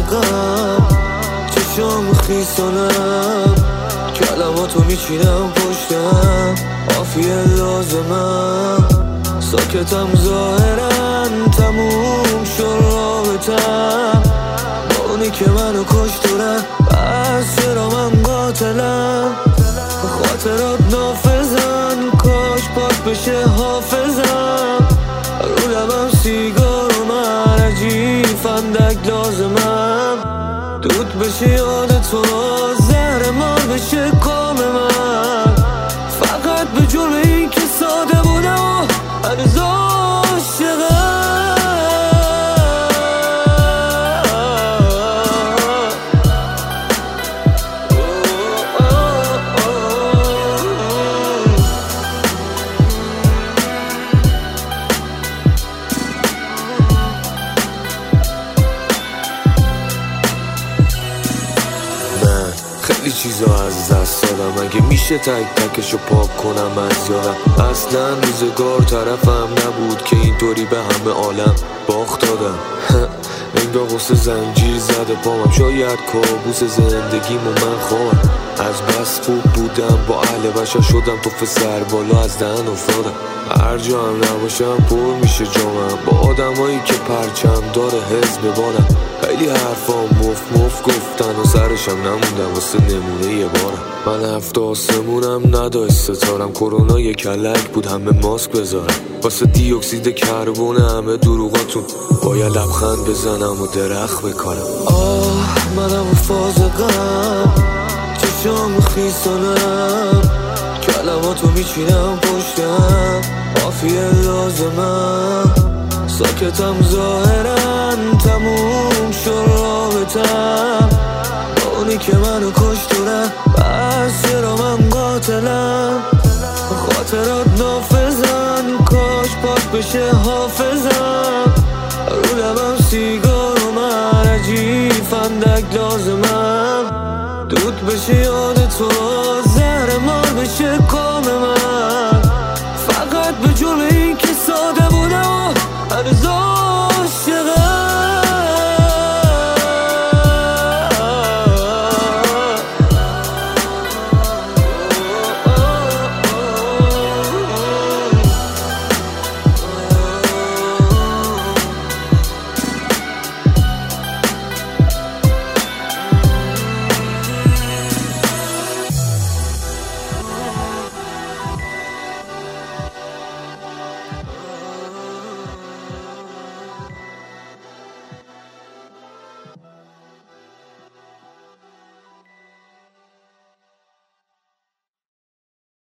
غم، چشام خیسانم، کلماتو میچینم پشتم، عافیه لازمم، ساکتم ظاهرا، تموم شد رابطم با اونی که منو کشت و رفت. بس چرا من قاتلم، خاطرات نافذن، کاش پاک بشه حافظم، رو لبم سیگار و من عجیب فندک لازمم، دود بشه یاد تو، زهر مار بشه کام من، فقط به جرم این که ساده بودم و هنوز عاشقم. خیلی چیزا از دست دادم، اگه میشه تک تکشو پاک کنم از یادم. اصلا روزگار طرفم نبود که اینطوری به همه عالم باخت دادم. انگار غصه زنجیر زده پامم، شاید کابوس زندگیمو من خوابم. از بس خوب بودم با اهل بشر، شدم توف سر بالا از دهن افتادم. هر جا هم نباشم پر میشه جامم با آدمایی که پرچم داره حزب بادم. خیلی حرفام مف گفتن و سرشم نموندم واسه نمونه یه بارم. من هفت آسمونم نداشت ستارم، کرونا یه کلک بود همه ماسک بذارم. واسه دی اکسید کربن همه دروغاتون باید لبخند بزنم و درخت بکارم. منم و فاز غم، چشام خیسانم، کلماتو میچینم پشتم، عافیه لازمم، ساکتم ظاهرا، تموم شد رابطم با اونی که منو کشت و رفت. بس چرا من قاتلم، خاطرات نافذن، کاش پاک بشه حافظم، رو لبم سیگار و من عجیب فندک لازمم، دود بشه یاد تو،